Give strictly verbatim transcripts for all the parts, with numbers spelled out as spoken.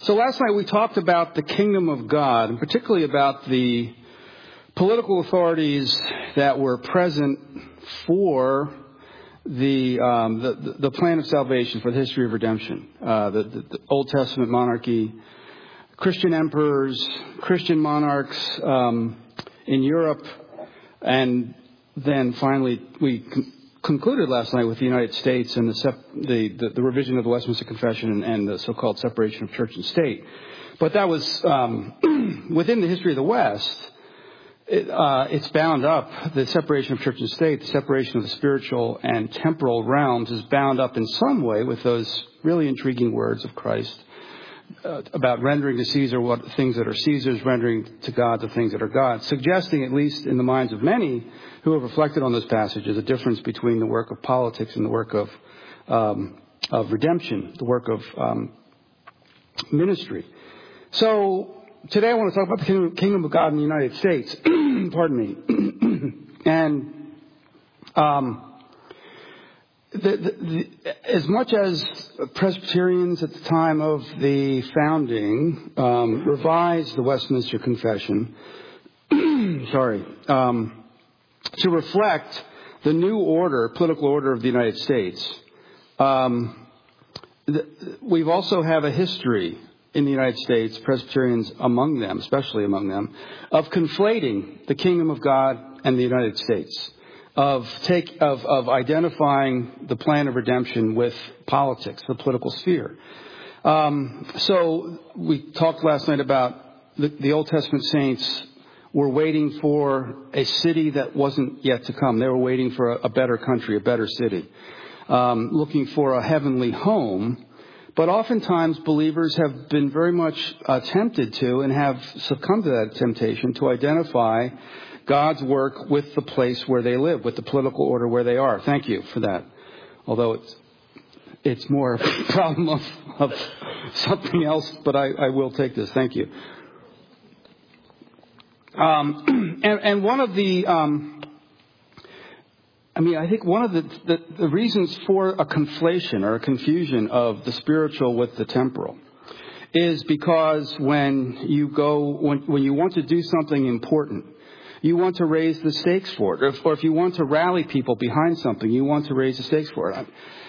So last night we talked about the kingdom of God, and particularly about the political authorities that were present for the um, the, the plan of salvation, for the history of redemption. Uh, the, the, the Old Testament monarchy, Christian emperors, Christian monarchs um, in Europe, and then finally we con- concluded last night with the United States and the, sep- the, the, the revision of the Westminster Confession and, and the so-called separation of church and state. But that was um, within the history of the West. It, uh, it's bound up, the separation of church and state, the separation of the spiritual and temporal realms is bound up in some way with those really intriguing words of Christ uh, about rendering to Caesar what things that are Caesar's, rendering to God the things that are God's, suggesting, at least in the minds of many who have reflected on those passages, a difference between the work of politics and the work of um, of redemption, the work of um, ministry. So today I want to talk about the kingdom, kingdom of God in the United States. Pardon me. and um, the, the, the, as much as Presbyterians at the time of the founding um, revised the Westminster Confession, sorry, um, to reflect the new order, political order of the United States, um, the, we've also have a history in the United States, Presbyterians among them, especially among them, of conflating the kingdom of God and the United States, of take of, of identifying the plan of redemption with politics, the political sphere. Um, so we talked last night about the, the Old Testament saints were waiting for a city that wasn't yet to come. They were waiting for a, a better country, a better city, um, looking for a heavenly home. But oftentimes believers have been very much uh, tempted to and have succumbed to that temptation to identify God's work with the place where they live, with the political order where they are. Thank you for that. Although it's it's more a problem of, of something else, but I, I will take this. Thank you. Um, and, and one of the... Um, I mean, I think one of the, the, the reasons for a conflation or a confusion of the spiritual with the temporal is because when you go, when, when you want to do something important, you want to raise the stakes for it. Or if, or if you want to rally people behind something, you want to raise the stakes for it.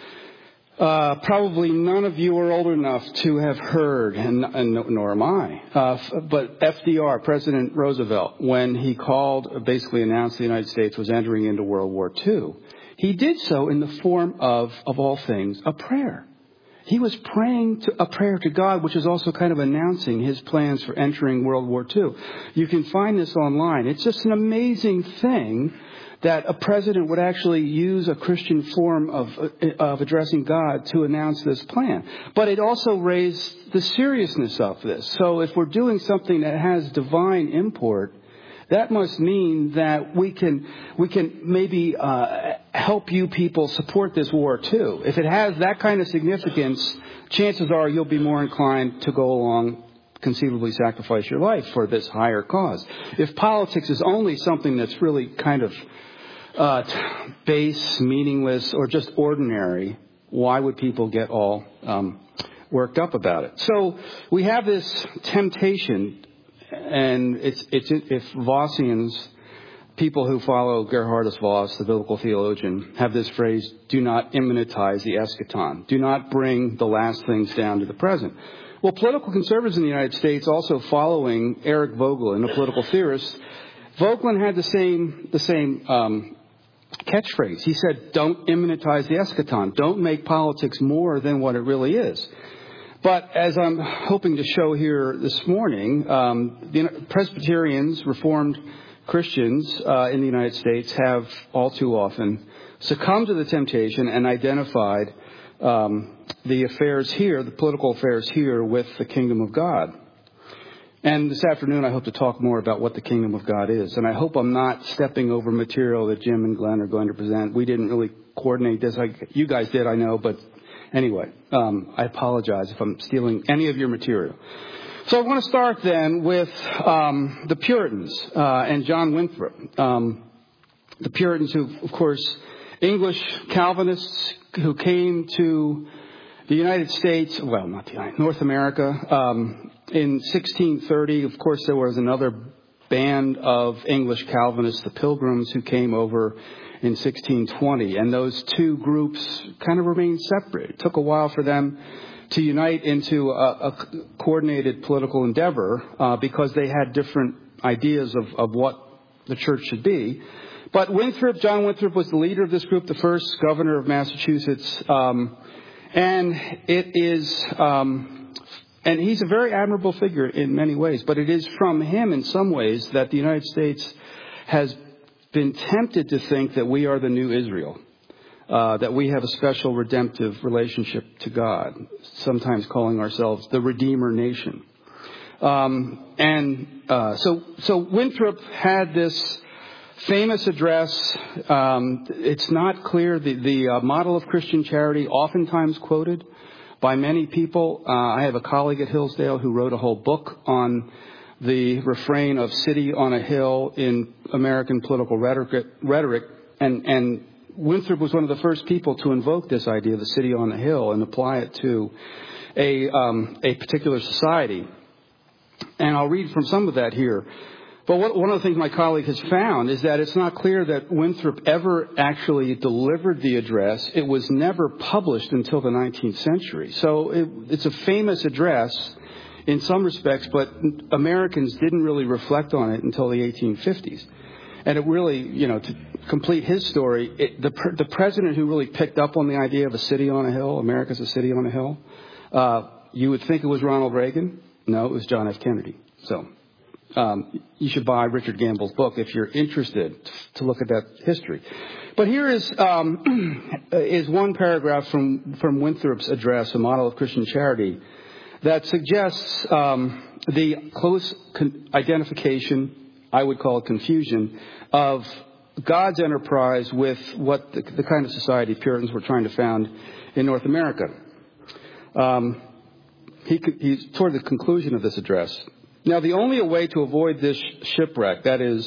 Uh, probably none of you are old enough to have heard, and, and nor am I, uh, but F D R, President Roosevelt, when he called, basically announced the United States was entering into World War Two, he did so in the form of, of all things, a prayer. He was praying to, a prayer to God, which is also kind of announcing his plans for entering World War Two. You can find this online. It's just an amazing thing that a president would actually use a Christian form of of addressing God to announce this plan. But it also raised the seriousness of this. So if we're doing something that has divine import, that must mean that we can we can maybe uh, help you people support this war too. If it has that kind of significance, chances are you'll be more inclined to go along, conceivably sacrifice your life for this higher cause. If politics is only something that's really kind of Uh, base, meaningless, or just ordinary, why would people get all um, worked up about it? So we have this temptation, and it's it's if Vossians, people who follow Gerhardus Voss, the biblical theologian, have this phrase: "Do not immanentize the eschaton. Do not bring the last things down to the present." Well, political conservatives in the United States, also following Eric Voegelin, a political theorist, Voegelin had the same the same. Um, catchphrase. He said, don't immanentize the eschaton. Don't make politics more than what it really is. But as I'm hoping to show here this morning, um, the Presbyterians, Reformed Christians uh, in the United States have all too often succumbed to the temptation and identified um, the affairs here, the political affairs here, with the kingdom of God. And this afternoon, I hope to talk more about what the kingdom of God is. And I hope I'm not stepping over material that Jim and Glenn are going to present. We didn't really coordinate this. I, you guys did, I know. But anyway, um, I apologize if I'm stealing any of your material. So I want to start then with um, the Puritans uh, and John Winthrop. Um, the Puritans who, of course, English Calvinists who came to the United States, well, not the United, North America, um, in sixteen thirty, of course, there was another band of English Calvinists, the Pilgrims, who came over in sixteen twenty. And those two groups kind of remained separate. It took a while for them to unite into a, a coordinated political endeavor uh, because they had different ideas of, of what the church should be. But Winthrop, John Winthrop, was the leader of this group, the first governor of Massachusetts. Um, and it is, um, and he's a very admirable figure in many ways. But it is from him, in some ways, that the United States has been tempted to think that we are the new Israel, uh, that we have a special redemptive relationship to God, sometimes calling ourselves the Redeemer Nation. Um, and uh, so, so Winthrop had this famous address. Um, it's not clear. The, the uh, model of Christian charity, oftentimes quoted by many people. Uh, I have a colleague at Hillsdale who wrote a whole book on the refrain of "city on a hill" in American political rhetoric. rhetoric. And, and Winthrop was one of the first people to invoke this idea of the city on a hill and apply it to a, um, a particular society. And I'll read from some of that here. But what, one of the things my colleague has found is that it's not clear that Winthrop ever actually delivered the address. It was never published until the nineteenth century. So it, it's a famous address in some respects, but Americans didn't really reflect on it until the eighteen fifties. And it really, you know, to complete his story, it, the, the president who really picked up on the idea of a city on a hill, America's a city on a hill, uh, you would think it was Ronald Reagan. No, it was John F. Kennedy. So um, you should buy Richard Gamble's book if you're interested to look at that history. But here is um, is one paragraph from, from Winthrop's address, A Model of Christian Charity, that suggests um, the close con- identification, I would call it confusion, of God's enterprise with what the, the kind of society Puritans were trying to found in North America. Um, He, he's toward the conclusion of this address. Now, the only way to avoid this shipwreck, that is,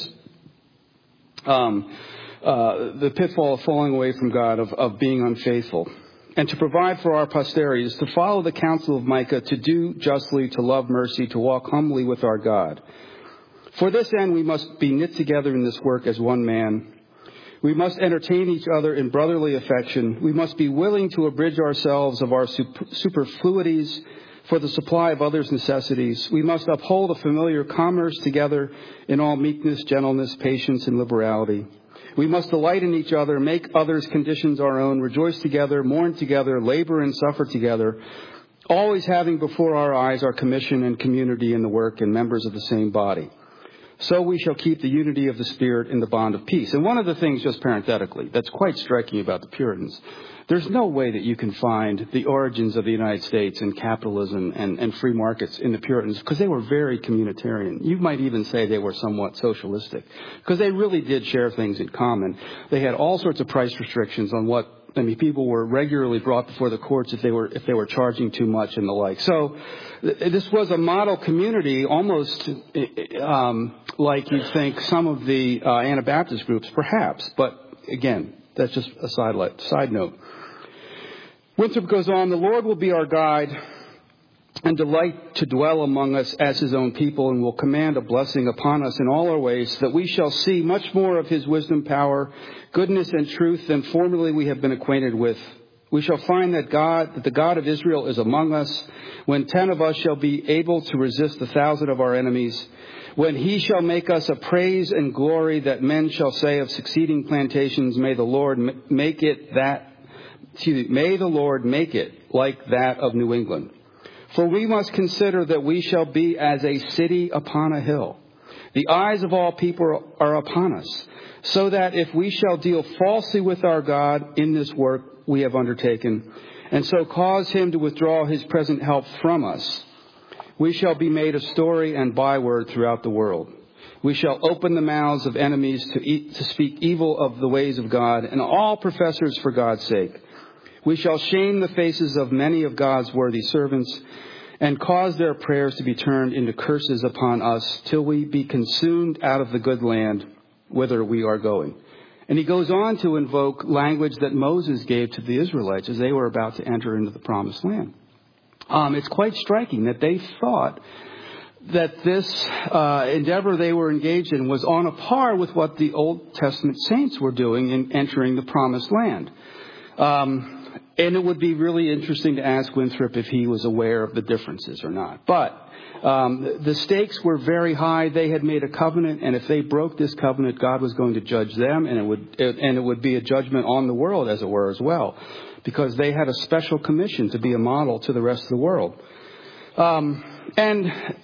um, uh, the pitfall of falling away from God, of, of being unfaithful, and to provide for our posterity, is to follow the counsel of Micah, to do justly, to love mercy, to walk humbly with our God. For this end, we must be knit together in this work as one man. We must entertain each other in brotherly affection. We must be willing to abridge ourselves of our super- superfluities for the supply of others' necessities. We must uphold a familiar commerce together in all meekness, gentleness, patience, and liberality. We must delight in each other, make others' conditions our own, rejoice together, mourn together, labor and suffer together, always having before our eyes our commission and community in the work and members of the same body. So we shall keep the unity of the Spirit in the bond of peace. And one of the things, just parenthetically, that's quite striking about the Puritans, there's no way that you can find the origins of the United States and capitalism and, and free markets in the Puritans, because they were very communitarian. You might even say they were somewhat socialistic, because they really did share things in common. They had all sorts of price restrictions on what, I mean, people were regularly brought before the courts if they were if they were charging too much and the like. So th- this was a model community, almost um, like you'd think some of the uh, Anabaptist groups, perhaps. But again, that's just a side, light, side note. Winthrop goes on, the Lord will be our guide and delight to dwell among us as his own people, and will command a blessing upon us in all our ways, that we shall see much more of his wisdom, power, goodness, and truth than formerly we have been acquainted with. We shall find that God, that the God of Israel is among us, when ten of us shall be able to resist the thousand of our enemies, when he shall make us a praise and glory that men shall say of succeeding plantations, may the Lord make it that, excuse me, may the Lord make it like that of New England. For we must consider that we shall be as a city upon a hill. The eyes of all people are upon us, so that if we shall deal falsely with our God in this work we have undertaken, and so cause him to withdraw his present help from us, we shall be made a story and byword throughout the world. We shall open the mouths of enemies to, eat, to speak evil of the ways of God and all professors for God's sake. We shall shame the faces of many of God's worthy servants and cause their prayers to be turned into curses upon us till we be consumed out of the good land whither we are going. And he goes on to invoke language that Moses gave to the Israelites as they were about to enter into the promised land. Um, it's quite striking that they thought that this uh, endeavor they were engaged in was on a par with what the Old Testament saints were doing in entering the promised land. Um, and it would be really interesting to ask Winthrop if he was aware of the differences or not. But um, the stakes were very high. They had made a covenant, and if they broke this covenant, God was going to judge them, and it would it, and it would be a judgment on the world, as it were, as well, because they had a special commission to be a model to the rest of the world. Um, and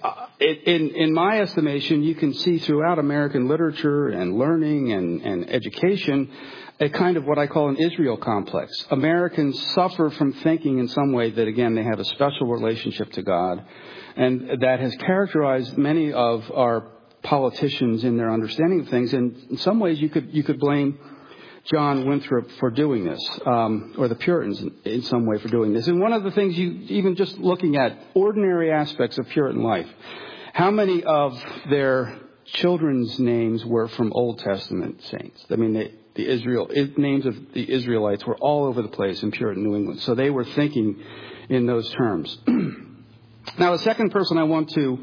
in, in my estimation, you can see throughout American literature and learning and, and education a kind of what I call an Israel complex. Americans suffer from thinking in some way that, again, they have a special relationship to God, and that has characterized many of our politicians in their understanding of things. And in some ways, you could you could blame John Winthrop for doing this, um, or the Puritans in, in some way for doing this. And one of the things you, even just looking at ordinary aspects of Puritan life, how many of their children's names were from Old Testament saints? I mean, they, the Israel names of the Israelites were all over the place in Puritan New England. So they were thinking in those terms. Now, the second person I want to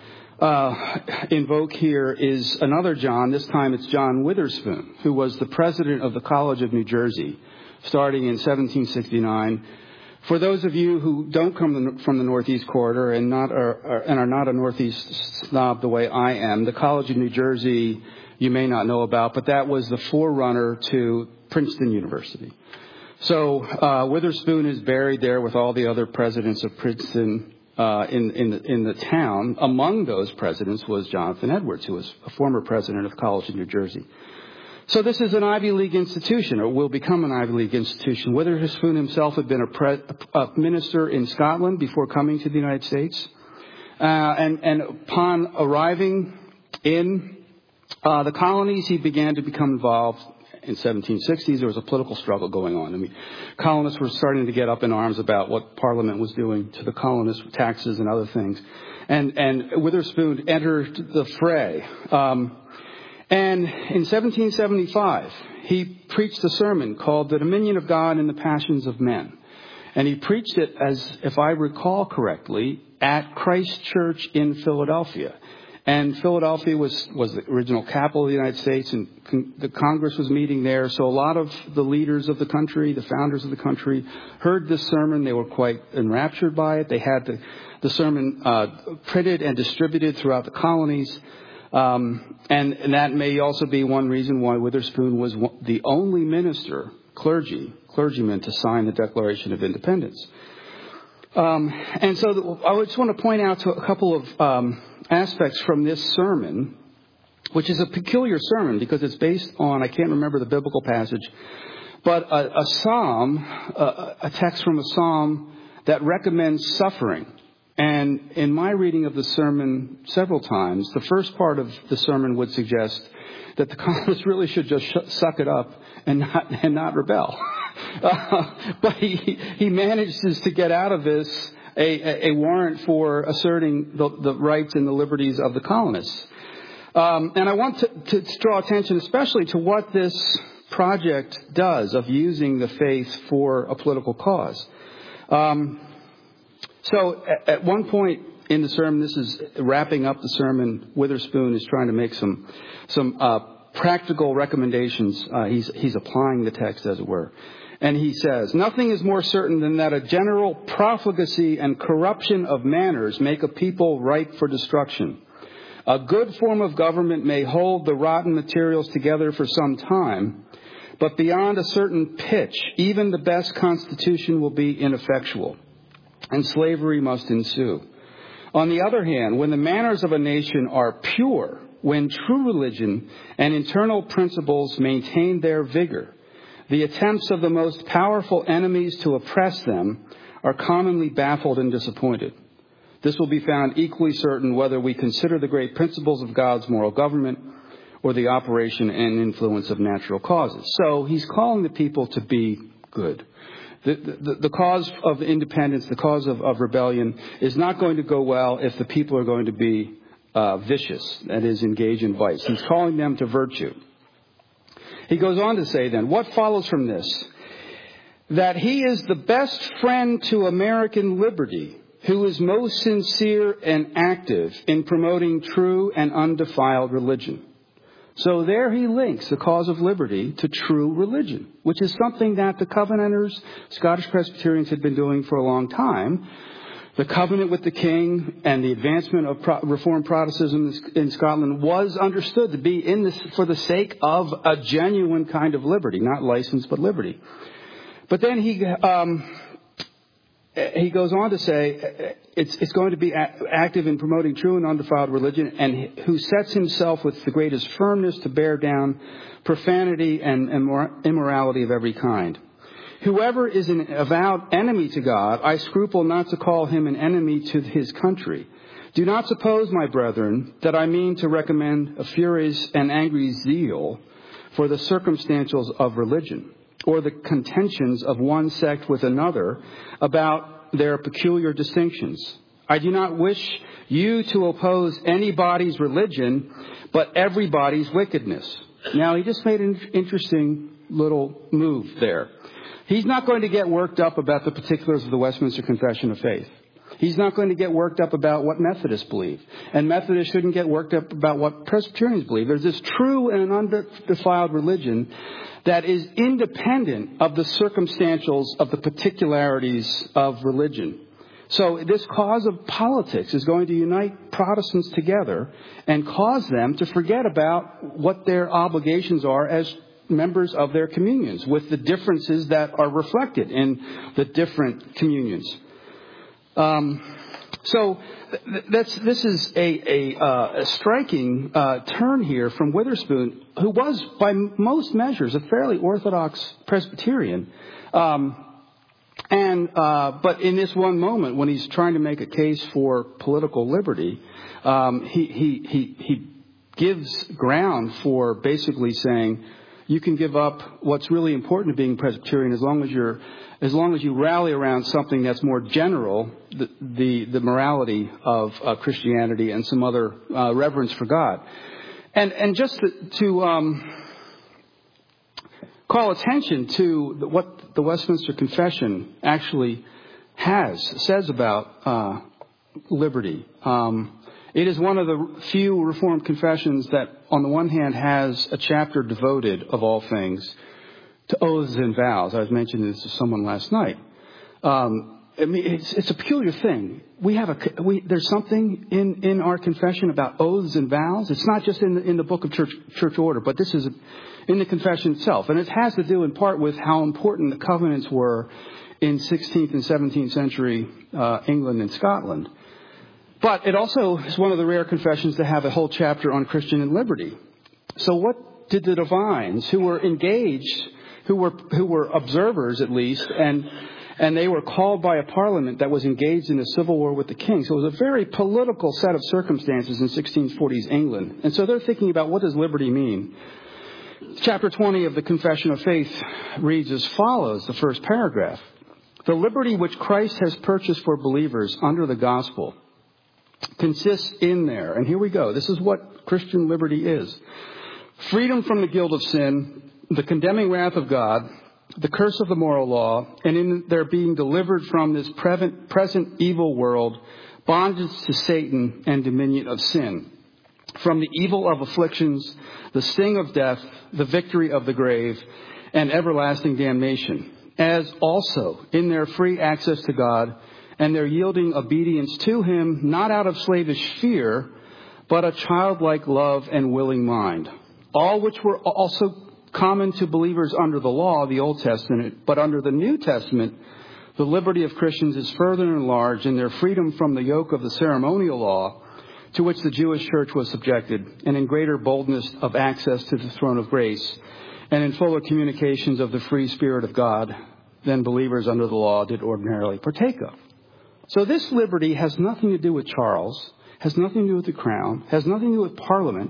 uh, invoke here is another John. This time it's John Witherspoon, who was the president of the College of New Jersey, starting in seventeen sixty-nine. For those of you who don't come from the Northeast Corridor and not are, and are not a Northeast snob the way I am, the College of New Jersey you may not know about, but that was the forerunner to Princeton University. So uh, Witherspoon is buried there with all the other presidents of Princeton uh, in, in, the, in the town. Among those presidents was Jonathan Edwards, who was a former president of the College of New Jersey. So this is an Ivy League institution, or will become an Ivy League institution. Witherspoon himself had been a, pre, a minister in Scotland before coming to the United States. Uh, and, and upon arriving in uh, the colonies, he began to become involved. In seventeen sixties, there was a political struggle going on. I mean, colonists were starting to get up in arms about what Parliament was doing to the colonists with taxes and other things. And, and Witherspoon entered the fray. Um, And in seventeen seventy-five, he preached a sermon called The Dominion of God and the Passions of Men. And he preached it, as if I recall correctly, at Christ Church in Philadelphia. And Philadelphia was, was the original capital of the United States, and con- the Congress was meeting there. So a lot of the leaders of the country, the founders of the country, heard this sermon. They were quite enraptured by it. They had the, the sermon uh, printed and distributed throughout the colonies. Um, and, and that may also be one reason why Witherspoon was the only minister, clergy, clergyman to sign the Declaration of Independence. Um, and so the, I just want to point out to a couple of um, aspects from this sermon, which is a peculiar sermon because it's based on, I can't remember the biblical passage, but a, a psalm, a, a text from a psalm that recommends suffering. And in my reading of the sermon several times, the first part of the sermon would suggest that the colonists really should just sh- suck it up and not and not rebel. Uh, but he he manages to get out of this a, a, a warrant for asserting the, the rights and the liberties of the colonists. Um, and I want to, to draw attention especially to what this project does of using the faith for a political cause. Um, So at one point in the sermon, this is wrapping up the sermon, Witherspoon is trying to make some some uh, practical recommendations. Uh, he's he's applying the text, as it were. And he says, "Nothing is more certain than that a general profligacy and corruption of manners make a people ripe for destruction. A good form of government may hold the rotten materials together for some time, but beyond a certain pitch, even the best constitution will be ineffectual, and slavery must ensue. On the other hand, when the manners of a nation are pure, when true religion and internal principles maintain their vigor, the attempts of the most powerful enemies to oppress them are commonly baffled and disappointed. This will be found equally certain whether we consider the great principles of God's moral government or the operation and influence of natural causes." So he's calling the people to be good. The, the, the cause of independence, the cause of, of rebellion is not going to go well if the people are going to be uh, vicious, that is, engage in vice. He's calling them to virtue. He goes on to say then, what follows from this? That he is the best friend to American liberty, who is most sincere and active in promoting true and undefiled religion. So there he links the cause of liberty to true religion, which is something that the Covenanters, Scottish Presbyterians, had been doing for a long time. The covenant with the king and the advancement of Pro- Reformed Protestantism in Scotland was understood to be in this for the sake of a genuine kind of liberty, not license, but liberty. But then he um, he goes on to say it's it's going to be a- active in promoting true and undefiled religion, and who sets himself with the greatest firmness to bear down profanity and immor- immorality of every kind. Whoever is an avowed enemy to God, I scruple not to call him an enemy to his country. Do not suppose, my brethren, that I mean to recommend a furious and angry zeal for the circumstantials of religion, or the contentions of one sect with another about their peculiar distinctions. I do not wish you to oppose anybody's religion, but everybody's wickedness. Now, he just made an interesting little move there. He's not going to get worked up about the particulars of the Westminster Confession of Faith. He's not going to get worked up about what Methodists believe. And Methodists shouldn't get worked up about what Presbyterians believe. There's this true and undefiled religion that is independent of the circumstantials of the particularities of religion. So this cause of politics is going to unite Protestants together and cause them to forget about what their obligations are as members of their communions, with the differences that are reflected in the different communions. Um, so th- that's, this is a, a, uh, a striking uh, turn here from Witherspoon, who was, by most measures, a fairly orthodox Presbyterian. Um, and uh, but in this one moment, when he's trying to make a case for political liberty, um, he, he he he gives ground for basically saying, you can give up what's really important to being Presbyterian as long as you're, as long as you rally around something that's more general, the the, the morality of uh, Christianity and some other uh, reverence for God, and and just to, to um, call attention to the, what the Westminster Confession actually has says about uh, liberty. Um, It is one of the few Reformed confessions that, on the one hand, has a chapter devoted, of all things, to oaths and vows. I was mentioning this to someone last night. Um, I mean, it's, it's a peculiar thing. We have a we, there's something in, in our confession about oaths and vows. It's not just in the, in the book of church church order, but this is in the confession itself, and it has to do in part with how important the covenants were in sixteenth and seventeenth century uh, England and Scotland. But it also is one of the rare confessions to have a whole chapter on Christian and liberty. So what did the divines, who were engaged, who were who were observers at least, and and they were called by a parliament that was engaged in a civil war with the king. So it was a very political set of circumstances in sixteen forties England. And so they're thinking about, what does liberty mean? Chapter twenty of the Confession of Faith reads as follows, the first paragraph. The liberty which Christ has purchased for believers under the gospel consists in there, and here we go, this is what Christian liberty is: freedom from the guilt of sin, the condemning wrath of God, the curse of the moral law, and in their being delivered from this present, present evil world, bondage to Satan and dominion of sin, from the evil of afflictions, the sting of death, the victory of the grave, and everlasting damnation, as also in their free access to God and their yielding obedience to him, not out of slavish fear, but a childlike love and willing mind. All which were also common to believers under the law, the Old Testament, but under the New Testament, the liberty of Christians is further enlarged in their freedom from the yoke of the ceremonial law to which the Jewish church was subjected, and in greater boldness of access to the throne of grace, and in fuller communications of the free Spirit of God than believers under the law did ordinarily partake of. So this liberty has nothing to do with Charles, has nothing to do with the crown, has nothing to do with Parliament.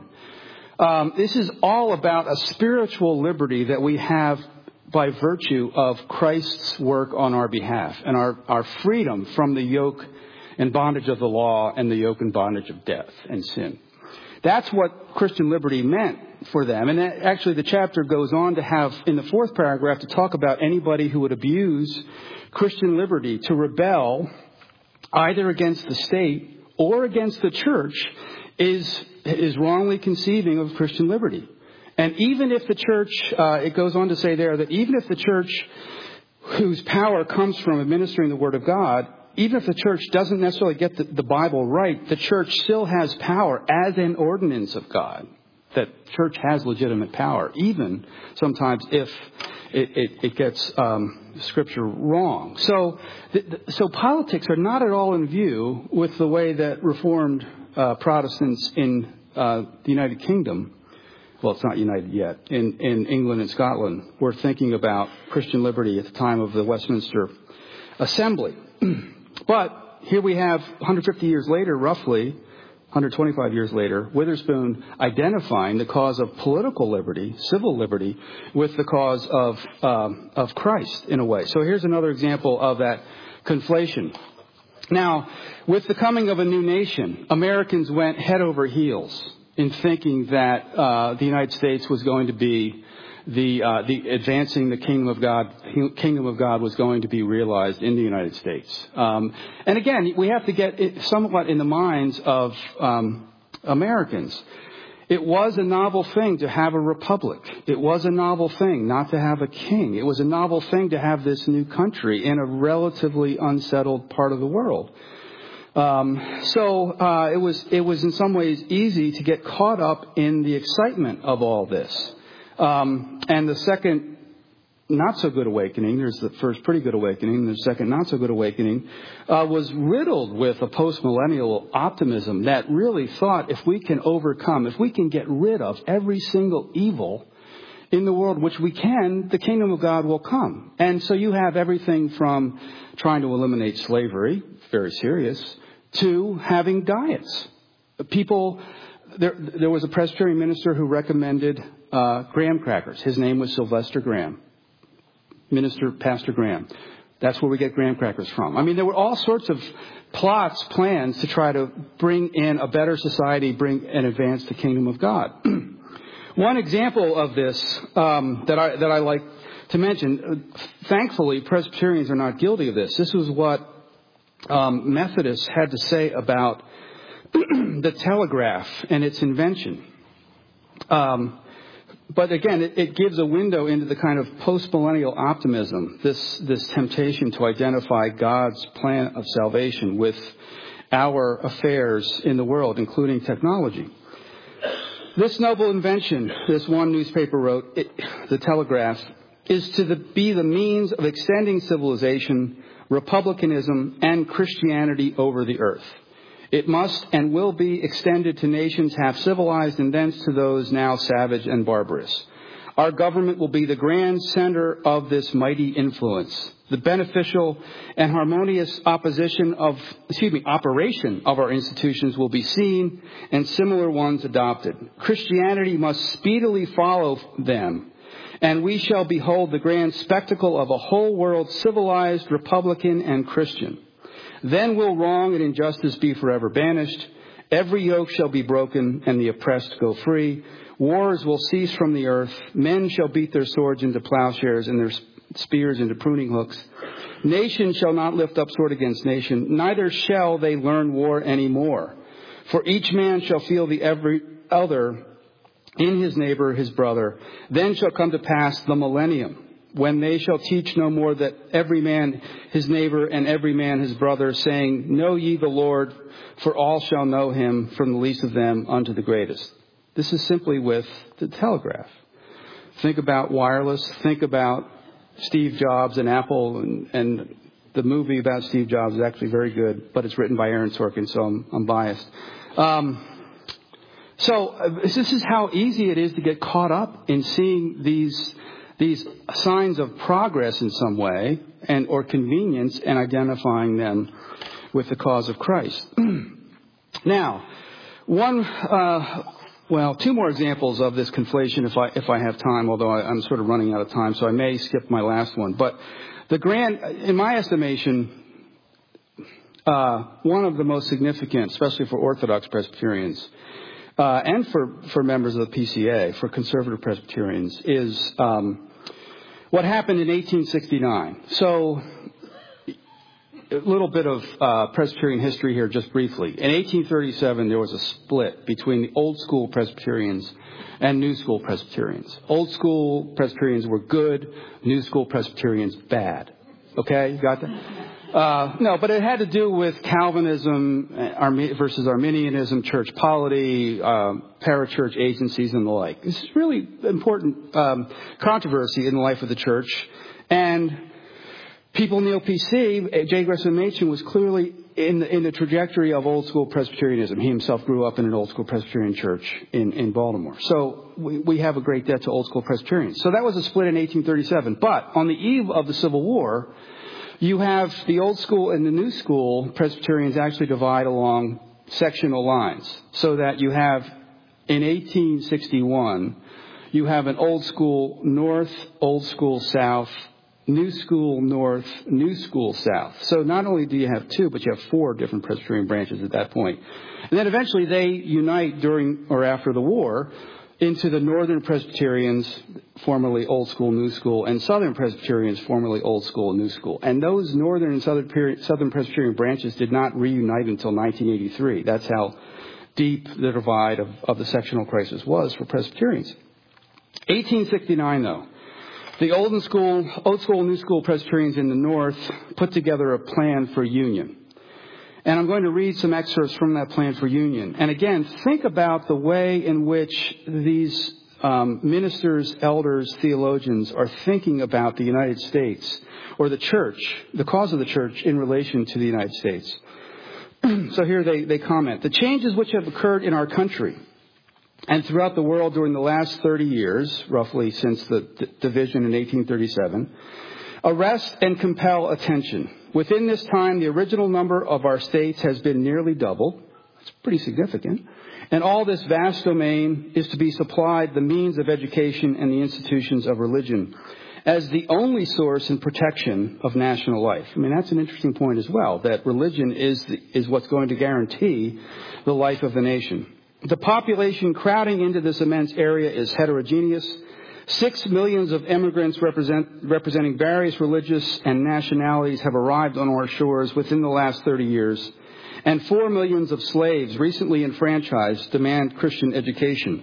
Um, this is all about a spiritual liberty that we have by virtue of Christ's work on our behalf, and our, our freedom from the yoke and bondage of the law and the yoke and bondage of death and sin. That's what Christian liberty meant for them. And that, actually the chapter goes on to have, in the fourth paragraph, to talk about anybody who would abuse Christian liberty, to rebel either against the state or against the church, is is wrongly conceiving of Christian liberty. And even if the church, uh, it goes on to say there that even if the church whose power comes from administering the Word of God, even if the church doesn't necessarily get the, the Bible right, the church still has power as an ordinance of God. That church has legitimate power, even sometimes if it, it, it gets um, Scripture wrong. So, th- th- so politics are not at all in view with the way that Reformed uh, Protestants in uh, the United Kingdom, well, it's not united yet, in, in England and Scotland, were thinking about Christian liberty at the time of the Westminster Assembly. But here we have, one hundred fifty years later, roughly, one hundred twenty-five years later, Witherspoon identifying the cause of political liberty, civil liberty, with the cause of um, of Christ, in a way. So here's another example of that conflation. Now, with the coming of a new nation, Americans went head over heels in thinking that uh, the United States was going to be the uh, the advancing the kingdom of God. Kingdom of God was going to be realized in the United States. Um, and again, we have to get it somewhat in the minds of um, Americans. It was a novel thing to have a republic. It was a novel thing not to have a king. It was a novel thing to have this new country in a relatively unsettled part of the world. Um, so uh, it was it was in some ways easy to get caught up in the excitement of all this. Um, and the second not so good awakening, there's the first pretty good awakening, the second not so good awakening, uh, was riddled with a post-millennial optimism that really thought if we can overcome, if we can get rid of every single evil in the world, which we can, the kingdom of God will come. And so you have everything from trying to eliminate slavery, very serious, to having diets. People, there, there was a Presbyterian minister who recommended uh, graham crackers. His name was Sylvester Graham. Minister, Pastor Graham. That's where we get graham crackers from. I mean, there were all sorts of plots, plans to try to bring in a better society, bring and advance the kingdom of God. One example of this um, that I that I like to mention, thankfully, Presbyterians are not guilty of this. This was what um, Methodists had to say about the telegraph and its invention. Um, But again, it, it gives a window into the kind of post-millennial optimism, this this temptation to identify God's plan of salvation with our affairs in the world, including technology. This noble invention, this one newspaper wrote, it, the telegraph, is to the, be the means of extending civilization, republicanism, and Christianity over the earth. It must and will be extended to nations half civilized and thence to those now savage and barbarous. Our government will be the grand center of this mighty influence. The beneficial and harmonious opposition of, excuse me, operation of our institutions will be seen and similar ones adopted. Christianity must speedily follow them, and we shall behold the grand spectacle of a whole world civilized, republican, and Christian. Then will wrong and injustice be forever banished. Every yoke shall be broken and the oppressed go free. Wars will cease from the earth. Men shall beat their swords into plowshares and their spears into pruning hooks. Nation shall not lift up sword against nation, neither shall they learn war any more. For each man shall feel the every other in his neighbor, his brother. Then shall come to pass the millennium, when they shall teach no more that every man his neighbor and every man his brother, saying, Know ye the Lord, for all shall know him, from the least of them unto the greatest. This is simply with the telegraph. Think about wireless. Think about Steve Jobs and Apple. And, and the movie about Steve Jobs is actually very good, but it's written by Aaron Sorkin, so I'm, I'm biased. Um, so uh, this is how easy it is to get caught up in seeing these these signs of progress in some way and or convenience and identifying them with the cause of Christ. Now, one, uh, well, two more examples of this conflation if I if I have time, although I, I'm sort of running out of time, so I may skip my last one. But the grand, in my estimation, uh, one of the most significant, especially for Orthodox Presbyterians, uh, and for, for members of the P C A, for conservative Presbyterians, is um, what happened in eighteen sixty-nine. So a little bit of uh, Presbyterian history here just briefly. In eighteen thirty-seven, there was a split between the old school Presbyterians and new school Presbyterians. Old school Presbyterians were good, new school Presbyterians bad. Okay, you got that? Uh, no, but it had to do with Calvinism versus Arminianism, church polity, um, parachurch agencies, and the like. This is really important um, controversy in the life of the church. And people in the O P C, J. Gresham Machen was clearly in the, in the trajectory of old school Presbyterianism. He himself grew up in an old school Presbyterian church in, in Baltimore. So we, we have a great debt to old school Presbyterians. So that was a split in eighteen thirty-seven. But on the eve of the Civil War, you have the old school and the new school Presbyterians actually divide along sectional lines. So that you have, in eighteen sixty-one, you have an old school north, old school south, new school north, new school south. So not only do you have two, but you have four different Presbyterian branches at that point. And then eventually they unite during or after the war into the Northern Presbyterians, formerly Old School, New School, and Southern Presbyterians, formerly Old School, New School. And those Northern and Southern, Southern Presbyterian branches did not reunite until nineteen eighty-three. That's how deep the divide of, of the sectional crisis was for Presbyterians. eighteen sixty-nine, though, the old and school, old school, new school Presbyterians in the North put together a plan for union. And I'm going to read some excerpts from that plan for union. And again, think about the way in which these um, ministers, elders, theologians are thinking about the United States or the church, the cause of the church in relation to the United States. So here they, they comment, the changes which have occurred in our country and throughout the world during the last thirty years, roughly since the d- division in eighteen thirty-seven, arrest and compel attention. Within this time, the original number of our states has been nearly doubled. That's pretty significant. And all this vast domain is to be supplied the means of education and the institutions of religion as the only source and protection of national life. I mean, that's an interesting point as well, that religion is the, is what's going to guarantee the life of the nation. The population crowding into this immense area is heterogeneous. Six millions of immigrants represent, representing various religious and nationalities have arrived on our shores within the last thirty years. And four millions of slaves recently enfranchised demand Christian education.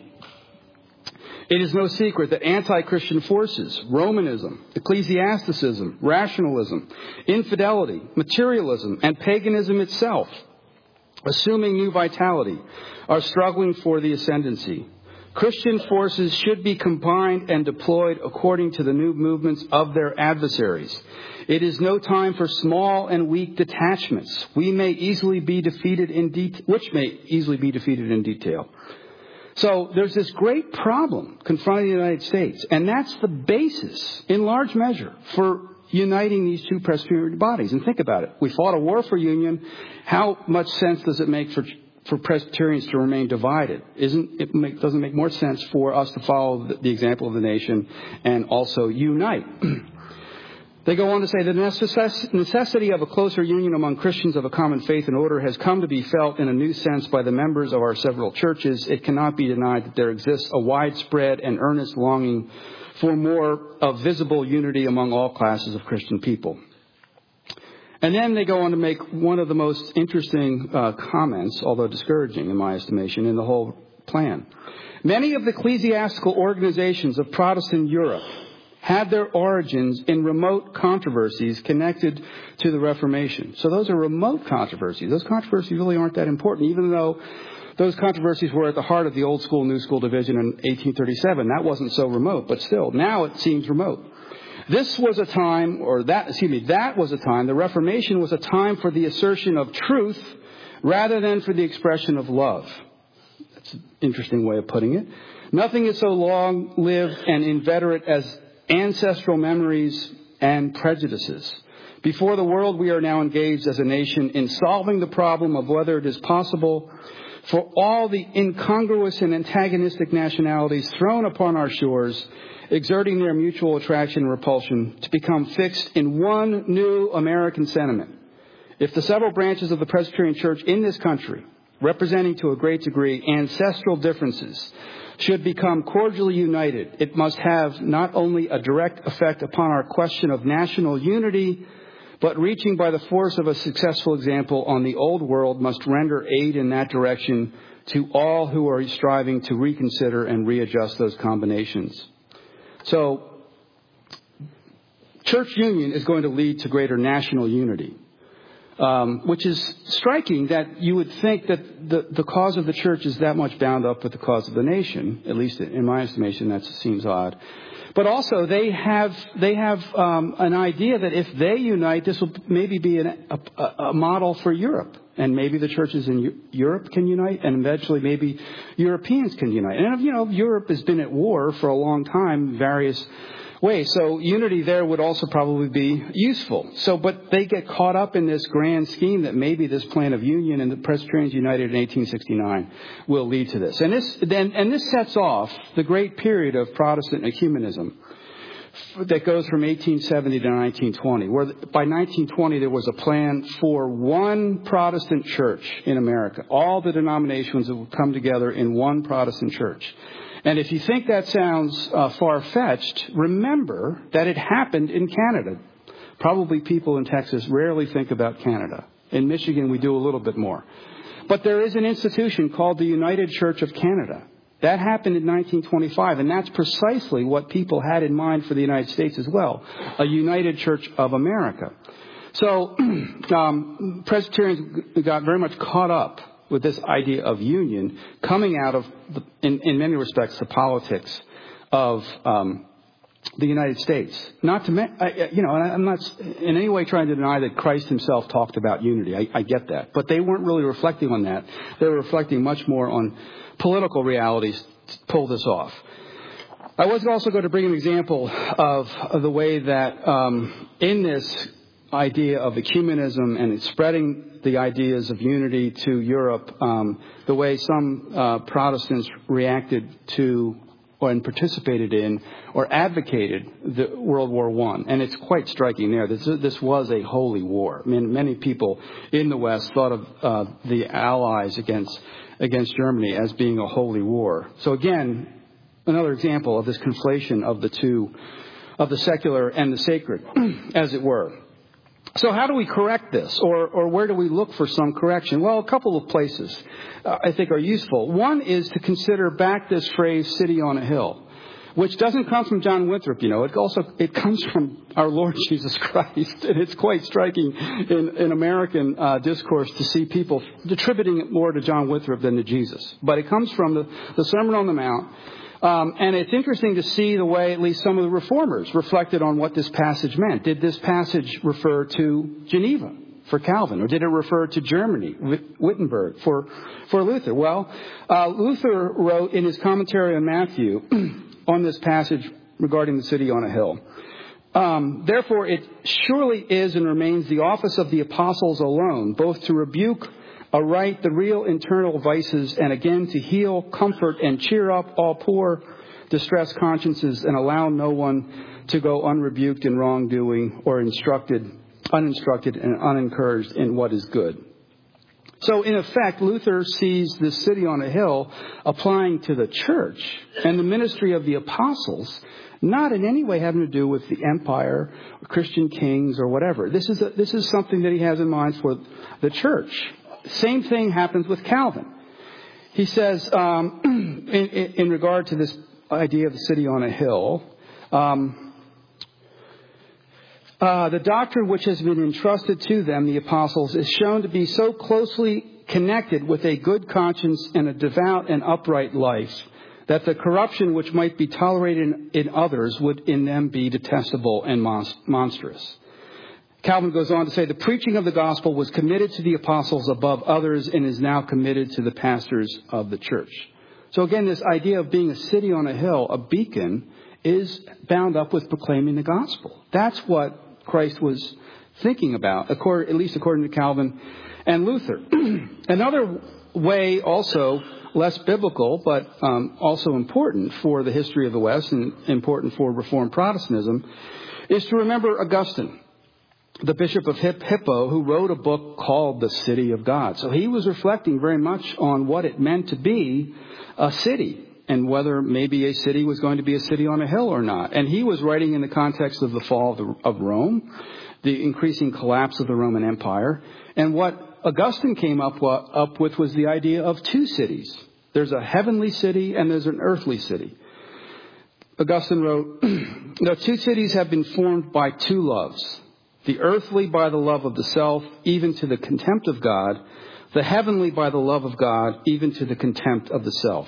It is no secret that anti-Christian forces, Romanism, ecclesiasticism, rationalism, infidelity, materialism, and paganism itself, assuming new vitality, are struggling for the ascendancy. Christian forces should be combined and deployed according to the new movements of their adversaries. It is no time for small and weak detachments. We may easily be defeated in de- which may easily be defeated in detail. So there's this great problem confronting the United States, and that's the basis, in large measure, for uniting these two Presbyterian bodies. And think about it. We fought a war for union. How much sense does it make for for Presbyterians to remain divided? Isn't it make, doesn't make more sense for us to follow the, the example of the nation and also unite? They go on to say the necessity of a closer union among Christians of a common faith and order has come to be felt in a new sense by the members of our several churches. It cannot be denied that there exists a widespread and earnest longing for more of visible unity among all classes of Christian people. And then they go on to make one of the most interesting uh, comments, although discouraging in my estimation, in the whole plan. Many of the ecclesiastical organizations of Protestant Europe had their origins in remote controversies connected to the Reformation. So those are remote controversies. Those controversies really aren't that important, even though those controversies were at the heart of the old school, new school division in eighteen thirty-seven. That wasn't so remote, but still, now it seems remote. This was a time, or that, excuse me, that was a time, the Reformation was a time for the assertion of truth rather than for the expression of love. That's an interesting way of putting it. Nothing is so long-lived and inveterate as ancestral memories and prejudices. Before the world, we are now engaged as a nation in solving the problem of whether it is possible for all the incongruous and antagonistic nationalities thrown upon our shores, exerting their mutual attraction and repulsion, to become fixed in one new American sentiment. If the several branches of the Presbyterian Church in this country representing to a great degree ancestral differences, should become cordially united, it must have not only a direct effect upon our question of national unity, but reaching by the force of a successful example on the old world must render aid in that direction to all who are striving to reconsider and readjust those combinations. So, church union is going to lead to greater national unity, um, which is striking that you would think that the, the cause of the church is that much bound up with the cause of the nation. At least in my estimation, that seems odd. But also, they have they have um, an idea that if they unite, this will maybe be an, a, a model for Europe. And maybe the churches in U- Europe can unite, and eventually maybe Europeans can unite. And, you know, Europe has been at war for a long time in various ways. So unity there would also probably be useful. So, but they get caught up in this grand scheme that maybe this plan of union and the Presbyterians united in eighteen sixty-nine will lead to this. And this then, and this sets off the great period of Protestant ecumenism that goes from eighteen seventy to nineteen twenty, where by nineteen twenty there was a plan for one Protestant church in America. All the denominations would come together in one Protestant church. And if you think that sounds uh, far-fetched, remember that it happened in Canada. Probably people in Texas rarely think about Canada. In Michigan, we do a little bit more. But there is an institution called the United Church of Canada. That happened in nineteen twenty-five, and that's precisely what people had in mind for the United States as well, a United Church of America. So um, Presbyterians got very much caught up with this idea of union coming out of, the, in, in many respects, the politics of um, the United States. Not to, I, you know, and I'm not in any way trying to deny that Christ himself talked about unity. I, I get that. But they weren't really reflecting on that. They were reflecting much more on political realities to pull this off. I was also going to bring an example of, of the way that um, in this idea of ecumenism and spreading the ideas of unity to Europe, um, the way some uh, Protestants reacted to or and participated in or advocated the World War One. And it's quite striking there. This, this was a holy war. I mean, many people in the West thought of uh, the Allies against against Germany as being a holy war. So again, another example of this conflation of the two, of the secular and the sacred, as it were. So how do we correct this, or, or where do we look for some correction? Well, a couple of places uh, I think are useful. One is to consider back this phrase, city on a hill, which doesn't come from John Winthrop, you know. It also it comes from our Lord Jesus Christ, and it's quite striking in, in American uh, discourse to see people attributing it more to John Winthrop than to Jesus. But it comes from the, the Sermon on the Mount. Um, and it's interesting to see the way at least some of the reformers reflected on what this passage meant. Did this passage refer to Geneva for Calvin, or did it refer to Germany, Wittenberg, for, for Luther? Well, uh, Luther wrote in his commentary on Matthew on this passage regarding the city on a hill. Um, Therefore, it surely is and remains the office of the apostles alone, both to rebuke aright the real internal vices, and again to heal, comfort, and cheer up all poor, distressed consciences, and allow no one to go unrebuked in wrongdoing or instructed, uninstructed and unencouraged in what is good. So, in effect, Luther sees this city on a hill applying to the church and the ministry of the apostles, not in any way having to do with the empire, or Christian kings, or whatever. This is a, this is something that he has in mind for the church. Same thing happens with Calvin. He says, um, in, in, in regard to this idea of the city on a hill, um, uh, the doctrine which has been entrusted to them, the apostles, is shown to be so closely connected with a good conscience and a devout and upright life that the corruption which might be tolerated in, in others would in them be detestable and monstrous. Calvin goes on to say, the preaching of the gospel was committed to the apostles above others and is now committed to the pastors of the church. So again, this idea of being a city on a hill, a beacon, is bound up with proclaiming the gospel. That's what Christ was thinking about, at least according to Calvin and Luther. Another way also, less biblical, but um, also important for the history of the West and important for Reformed Protestantism, is to remember Augustine. the Bishop of Hippo, who wrote a book called The City of God. So he was reflecting very much on what it meant to be a city and whether maybe a city was going to be a city on a hill or not. And he was writing in the context of the fall of, the, of Rome, the increasing collapse of the Roman Empire. And what Augustine came up, up with was the idea of two cities. There's a heavenly city and there's an earthly city. Augustine wrote, "The two cities have been formed by two loves. The earthly by the love of the self, even to the contempt of God. The heavenly by the love of God, even to the contempt of the self."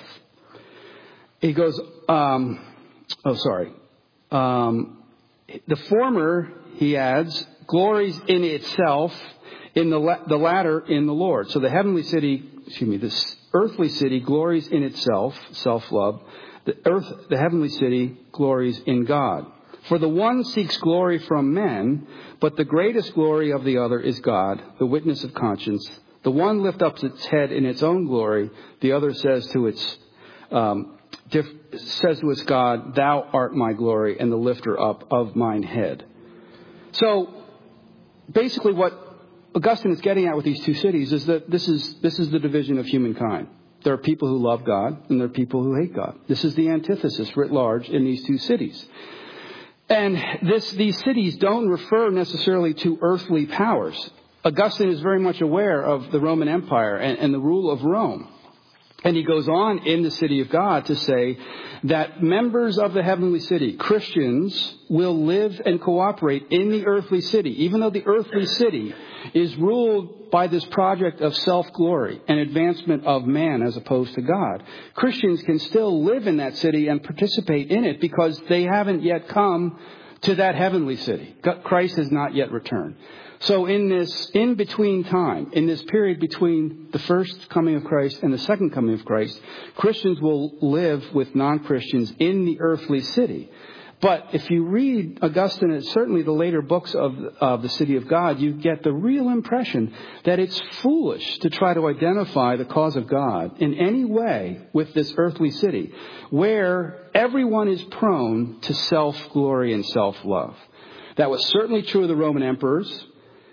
He goes, um, oh, sorry. Um, the former, he adds, glories in itself, in the, la- the latter in the Lord. So the heavenly city, excuse me, this earthly city glories in itself, self-love. The earth, the heavenly city glories in God. For the one seeks glory from men, but the greatest glory of the other is God, the witness of conscience. The one lifts up its head in its own glory. The other says to its, um, diff, says to its God, "Thou art my glory and the lifter up of mine head." So basically what Augustine is getting at with these two cities is that this is, this is the division of humankind. There are people who love God and there are people who hate God. This is the antithesis writ large in these two cities. And this, these cities don't refer necessarily to earthly powers. Augustine is very much aware of the Roman Empire and, and the rule of Rome. And he goes on in the City of God to say that members of the heavenly city, Christians, will live and cooperate in the earthly city, even though the earthly city is ruled by this project of self-glory and advancement of man as opposed to God. Christians can still live in that city and participate in it because they haven't yet come to that heavenly city. Christ has not yet returned. So in this in-between time, in this period between the first coming of Christ and the second coming of Christ, Christians will live with non-Christians in the earthly city. But if you read Augustine and certainly the later books of, of the City of God, you get the real impression that it's foolish to try to identify the cause of God in any way with this earthly city, where everyone is prone to self-glory and self-love. That was certainly true of the Roman emperors.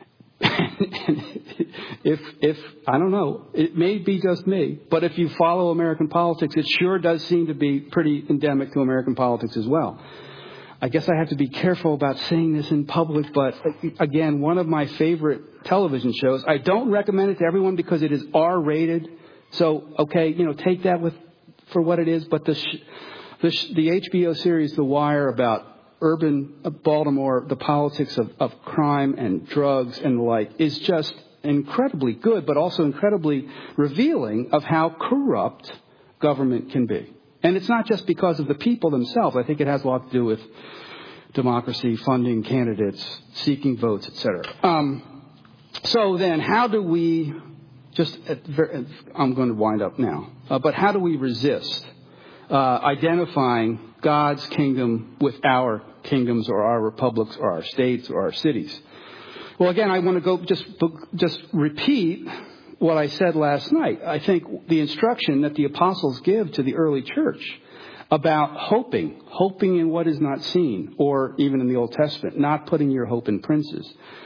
if, if, I don't know, it may be just me, but if you follow American politics, it sure does seem to be pretty endemic to American politics as well. I guess I have to be careful about saying this in public, but again, one of my favorite television shows, I don't recommend it to everyone because it is R rated. So, okay, you know, take that with, for what it is, but the, sh- the, sh- the H B O series, The Wire, about urban Baltimore, the politics of, of crime and drugs and the like, is just incredibly good, but also incredibly revealing of how corrupt government can be. And it's not just because of the people themselves. I think it has a lot to do with democracy, funding candidates, seeking votes, et cetera. Um, so then how do we, just, at, I'm going to wind up now, uh, but how do we resist uh, identifying God's kingdom with our kingdoms or our republics or our states or our cities? Well, again, I want to go just just repeat what I said last night. I think the instruction that the apostles give to the early church about hoping, hoping in what is not seen, or even in the Old Testament, not putting your hope in princes,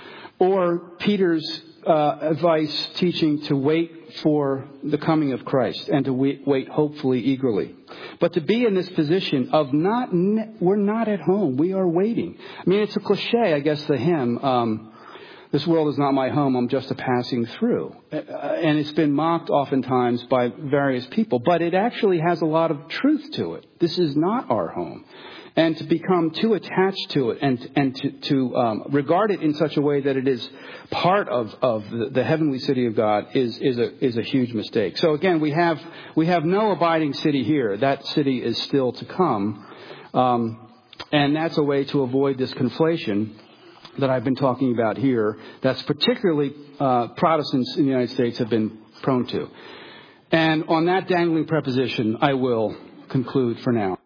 or Peter's uh, advice teaching to wait for the coming of Christ and to wait, wait hopefully eagerly. But to be in this position of not, we're not at home. We are waiting. I mean, it's a cliche, I guess, the hymn, um, this world is not my home, I'm just a passing through. Uh, and it's been mocked oftentimes by various people, but it actually has a lot of truth to it. This is not our home. And to become too attached to it and, and to, to um, regard it in such a way that it is part of, of the, the heavenly city of God is, is, a, is a huge mistake. So again, we have, we have no abiding city here. That city is still to come. Um, and that's a way to avoid this conflation that I've been talking about here, that's particularly uh, Protestants in the United States have been prone to. And on that dangling preposition, I will conclude for now.